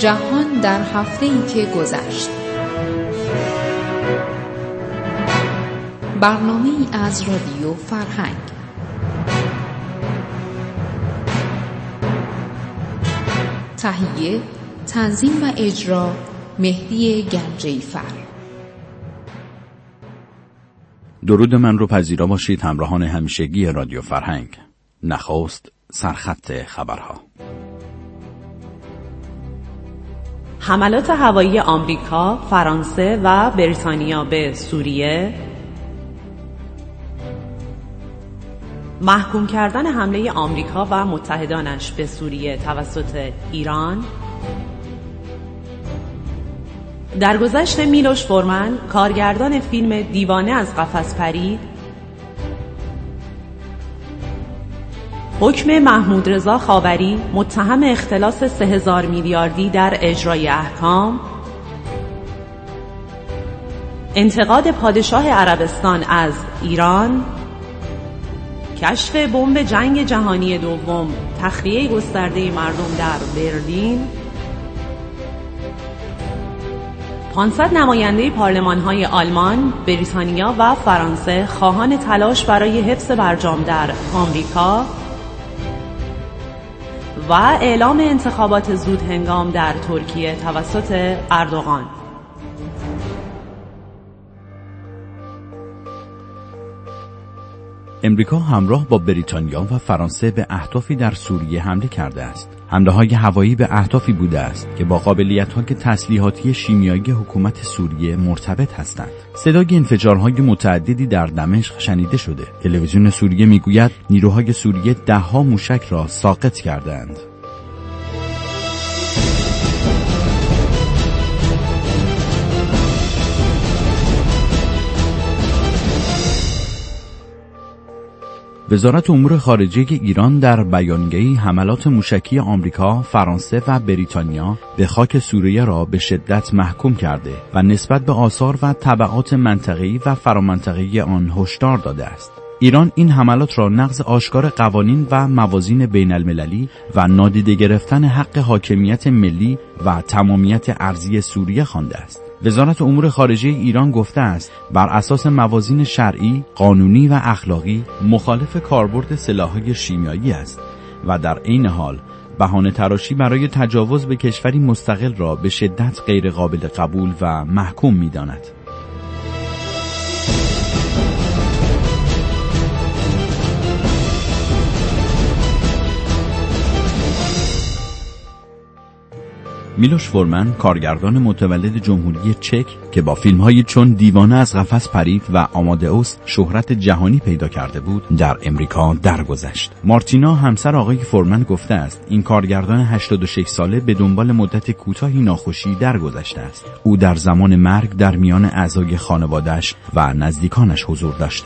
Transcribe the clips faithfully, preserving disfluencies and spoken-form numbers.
جهان در هفته‌ای که گذشت. برنامه‌ای از رادیو فرهنگ. تهیه، تنظیم و اجرا مهدی گنجیفر. درود من رو پذیرا باشید همراهان همیشگی رادیو فرهنگ. نخست سرخط خبرها. حملات هوایی آمریکا، فرانسه و بریتانیا به سوریه، محکوم کردن حمله آمریکا و متحدانش به سوریه توسط ایران، درگذشت میلوش فورمن، کارگردان فیلم دیوانه از قفس پرید، حکم محمود رضا خاوری متهم اختلاس سه هزار میلیاردی در اجرای احکام، انتقاد پادشاه عربستان از ایران، کشف بمب جنگ جهانی دوم، تخلیه گسترده مردم در برلین، پانصد نماینده پارلمان‌های آلمان، بریتانیا و فرانسه خواهان تلاش برای حفظ برجام در آمریکا و اعلام انتخابات زود هنگام در ترکیه توسط اردوغان. امریکا همراه با بریتانیا و فرانسه به اهدافی در سوریه حمله کرده است. حمله‌های هوایی به اهدافی بوده است که با قابلیت‌های تسلیحاتی شیمیایی حکومت سوریه مرتبط هستند. صدای انفجارهای متعددی در دمشق شنیده شده. تلویزیون سوریه میگوید نیروهای سوریه ده‌ها موشک را ساقط کردند. وزارت امور خارجه ایران در بیانیه‌ای حملات موشکی آمریکا، فرانسه و بریتانیا به خاک سوریه را به شدت محکوم کرده و نسبت به آثار و تبعات منطقه‌ای و فرامنطقه‌ای آن هشدار داده است. ایران این حملات را نقض آشکار قوانین و موازین بین المللی و نادیده گرفتن حق حاکمیت ملی و تمامیت ارضی سوریه خوانده است. وزارت امور خارجه ایران گفته است بر اساس موازین شرعی، قانونی و اخلاقی مخالف کاربرد سلاح‌های شیمیایی است و در عین حال بهانه تراشی برای تجاوز به کشوری مستقل را به شدت غیر قابل قبول و محکوم می‌داند. میلوش فورمن، کارگردان متولد جمهوری چک که با فیلم‌های چون دیوانه از قفس پرید و آمادئوس شهرت جهانی پیدا کرده بود، در امریکا درگذشت. مارتینا همسر آقای فورمن گفته است این کارگردان هشتاد و شش ساله به دنبال مدت کوتاهی ناخوشی درگذشته است. او در زمان مرگ در میان اعضای خانواده‌اش و نزدیکانش حضور داشته.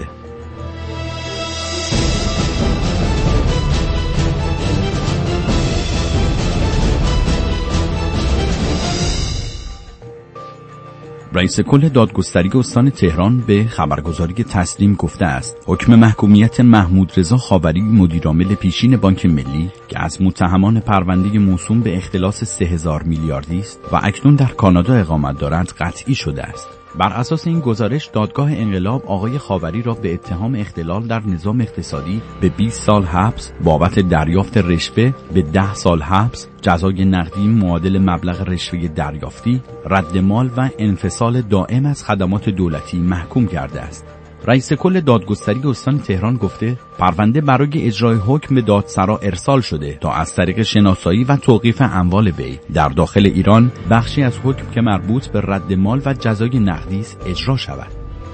رئیس کل دادگستری استان تهران به خبرگزاری تسنیم گفته است حکم محکومیت محمود رضا خاوری مدیرعامل پیشین بانک ملی که از متهمان پرونده موسوم به اختلاس سه هزار میلیاردی است و اکنون در کانادا اقامت دارد قطعی شده است. بر اساس این گزارش دادگاه انقلاب آقای خاوری را به اتهام اختلال در نظام اقتصادی به بیست سال حبس، بابت دریافت رشوه به ده سال حبس، جزای نقدی معادل مبلغ رشوه دریافتی، رد مال و انفصال دائم از خدمات دولتی محکوم کرده است. رئیس کل دادگستری استان تهران گفته پرونده برای اجرای حکم به دادسرا ارسال شده تا از طریق شناسایی و توقیف اموال وی در داخل ایران بخشی از حکم که مربوط به رد مال و جزای نقدی است اجرا شود.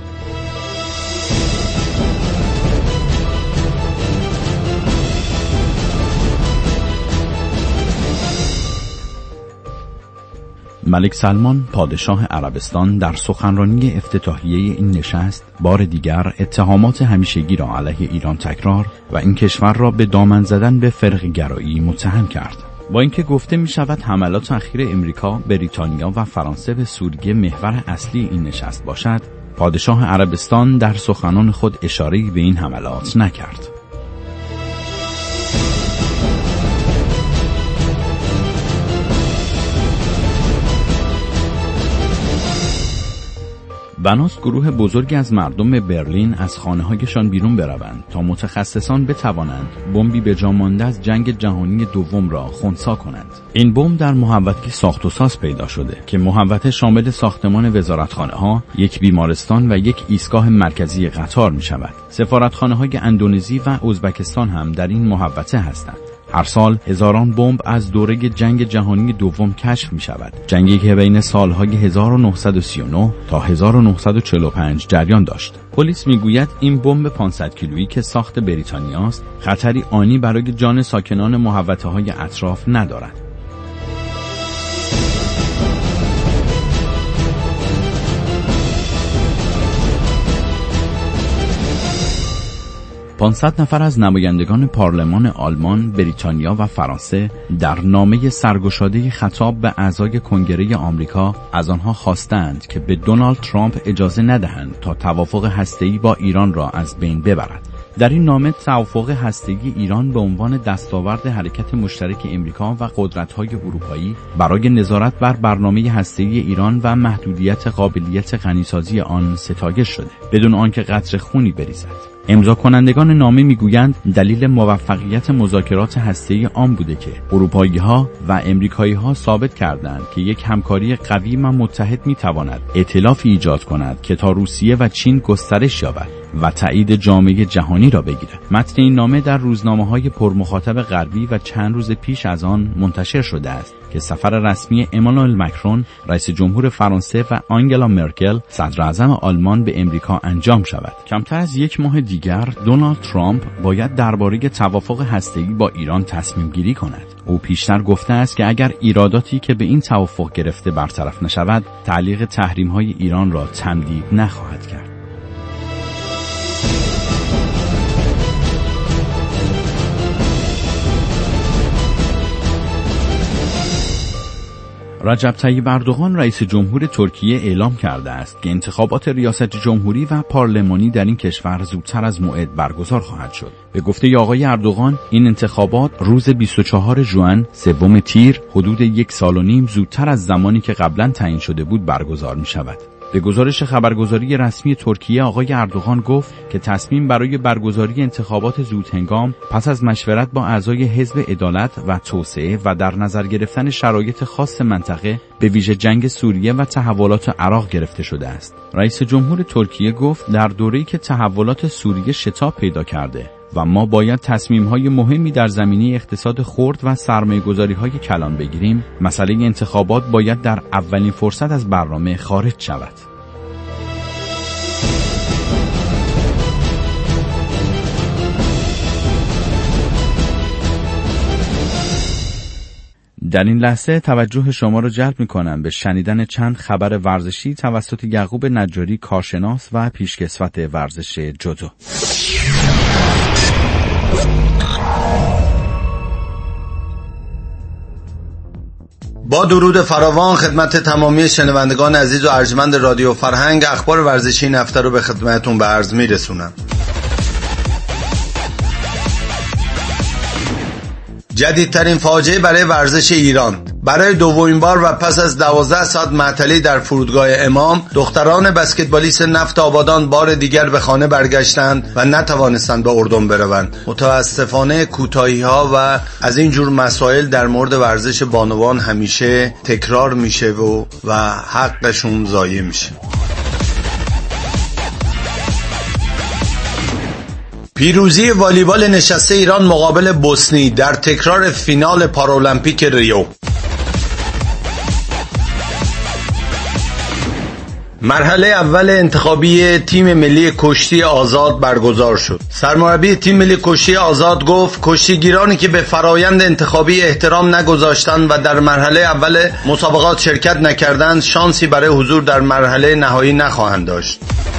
ملک سلمان پادشاه عربستان در سخنرانی افتتاحیه این نشست بار دیگر اتهامات همیشگی را علیه ایران تکرار و این کشور را به دامن زدن به فرقه‌گرایی متهم کرد. با اینکه گفته می شود حملات اخیر امریکا، بریتانیا و فرانسه به سوریه محور اصلی این نشست باشد، پادشاه عربستان در سخنان خود اشاره‌ای به این حملات نکرد. بناست گروه بزرگی از مردم برلین از خانه‌هایشان بیرون بروند تا متخصصان بتوانند بمبی به جا مانده از جنگ جهانی دوم را خنثی کنند. این بمب در محوطه‌ای ساخت و ساز پیدا شده که محوطه شامل ساختمان وزارتخانه‌ها، یک بیمارستان و یک ایستگاه مرکزی قطار می‌شود. سفارتخانه‌های اندونزی و ازبکستان هم در این محوطه هستند. هر سال هزاران بمب از دوره جنگ جهانی دوم کشف می شود. جنگی که بین سالهای هزار و نهصد و سی و نه تا هزار و نهصد و چهل و پنج جریان داشت. پلیس می گوید این بمب پانصد کیلویی که ساخت بریتانیاست، خطری آنی برای جان ساکنان محوطه‌های اطراف ندارد. پانصد نفر از نمایندگان پارلمان آلمان، بریتانیا و فرانسه در نامه سرگشاده خطاب به اعضای کنگره آمریکا از آنها خواستند که به دونالد ترامپ اجازه ندهند تا توافق هسته‌ای با ایران را از بین ببرد. در این نامه توافق هسته‌ای ایران به عنوان دستاورد حرکت مشترک امریکا و قدرت‌های اروپایی برای نظارت بر برنامه هسته‌ای ایران و محدودیت قابلیت غنیسازی آن ستایش شده، بدون آنکه قطره خونی بریزد. امضا کنندگان نامه میگویند دلیل موفقیت مذاکرات هسته‌ای آن بوده که اروپایی‌ها و امریکایی‌ها ثابت کردند که یک همکاری قوی و متحد می‌تواند ائتلافی ایجاد کند که تا روسیه و چین گسترش یابد و تایید جامعه جهانی را بگیرد. متن این نامه در روزنامه‌های پرمخاطب غربی و چند روز پیش از آن منتشر شده است که سفر رسمی امانوئل مکرون رئیس جمهور فرانسه و آنگلا مرکل صدر اعظم آلمان به امریکا انجام شود. کمتر از یک ماه دیگر دونالد ترامپ باید درباره توافق هسته‌ای با ایران تصمیم گیری کند. او پیشتر گفته است که اگر ایراداتی که به این توافق گرفته برطرف نشود، تعلیق تحریم‌های ایران را تمدید نخواهد کرد. رجب طیب اردوغان رئیس جمهور ترکیه اعلام کرده است که انتخابات ریاست جمهوری و پارلمانی در این کشور زودتر از موعد برگزار خواهد شد. به گفته آقای اردوغان این انتخابات روز بیست و چهارم ژوئن سوم تیر حدود یک سال و نیم زودتر از زمانی که قبلا تعیین شده بود برگزار می شود. به گزارش خبرگزاری رسمی ترکیه آقای اردوغان گفت که تصمیم برای برگزاری انتخابات زودهنگام پس از مشورت با اعضای حزب عدالت و توسعه و در نظر گرفتن شرایط خاص منطقه به ویژه جنگ سوریه و تحولات عراق گرفته شده است. رئیس جمهور ترکیه گفت در دوره‌ای که تحولات سوریه شتاب پیدا کرده و ما باید تصمیم‌های مهمی در زمینه اقتصاد خرد و سرمایه‌گذاری‌های کلان بگیریم، مسئله انتخابات باید در اولین فرصت از برنامه خارج شود. در این لحظه توجه شما را جلب می‌کنم به شنیدن چند خبر ورزشی توسط یعقوب نجاری، کارشناس و پیشکسوت ورزش جودو. با درود فراوان خدمت تمامی شنوندگان عزیز و ارجمند رادیو فرهنگ، اخبار ورزشی این هفته رو به خدمتتون به عرض میرسونم. جدیدترین فاجعه برای ورزش ایران. برای دومین بار و پس از دوازده ساعت معطلی در فرودگاه امام، دختران بسکتبالیست نفت آبادان بار دیگر به خانه برگشتند و نتوانستند به اردن بروند. متاسفانه کوتاهی‌ها و از این جور مسائل در مورد ورزش بانوان همیشه تکرار میشه و و حقشون ضایع میشه. پیروزی والیبال نشسته ایران مقابل بوسنی در تکرار فینال پارالمپیک ریو. مرحله اول انتخابی تیم ملی کشتی آزاد برگزار شد. سرمربی تیم ملی کشتی آزاد گفت کشتیگیرانی که به فرایند انتخابی احترام نگذاشتند و در مرحله اول مسابقات شرکت نکردند، شانسی برای حضور در مرحله نهایی نخواهند داشت.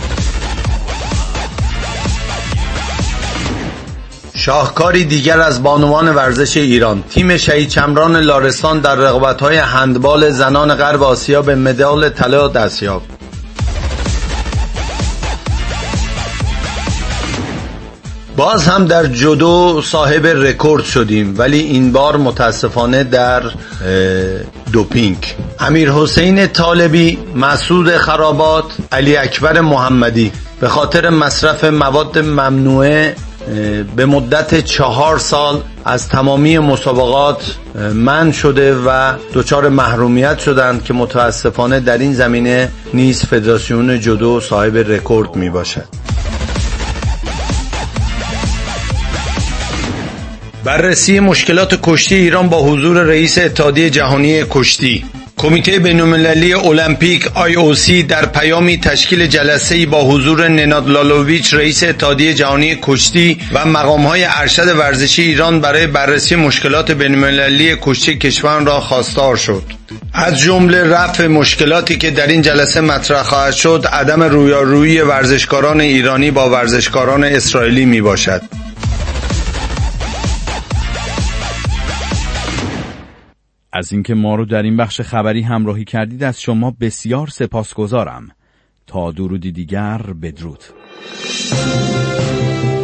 شاهکاری دیگر از بانوان ورزش ایران. تیم شهید چمران لارستان در رقابت‌های هندبال زنان غرب آسیا به مدال طلا دست یافت. باز هم در جودو صاحب رکورد شدیم، ولی این بار متاسفانه در دوپینگ. امیر حسین طالبی، مسعود خرابات، علی اکبر محمدی به خاطر مصرف مواد ممنوعه به مدت چهار سال از تمامی مسابقات منع شده و دچار محرومیت شدند که متاسفانه در این زمینه نیز فدراسیون جودو صاحب رکورد می باشد. بررسی مشکلات کشتی ایران با حضور رئیس اتحادیه جهانی کشتی. کمیته بین‌المللی المپیک آی او سی در پیامی تشکیل جلسه‌ای با حضور نناد لالوویچ رئیس اتحادیه جهانی کشتی و مقام‌های ارشد ورزشی ایران برای بررسی مشکلات بین‌المللی کشتی کشور را خواستار شد. از جمله رفع مشکلاتی که در این جلسه مطرح خواهد شد، عدم رویارویی ورزشکاران ایرانی با ورزشکاران اسرائیلی میباشد. از اینکه ما رو در این بخش خبری همراهی کردید از شما بسیار سپاسگزارم. تا درودی دیگر، بدرود.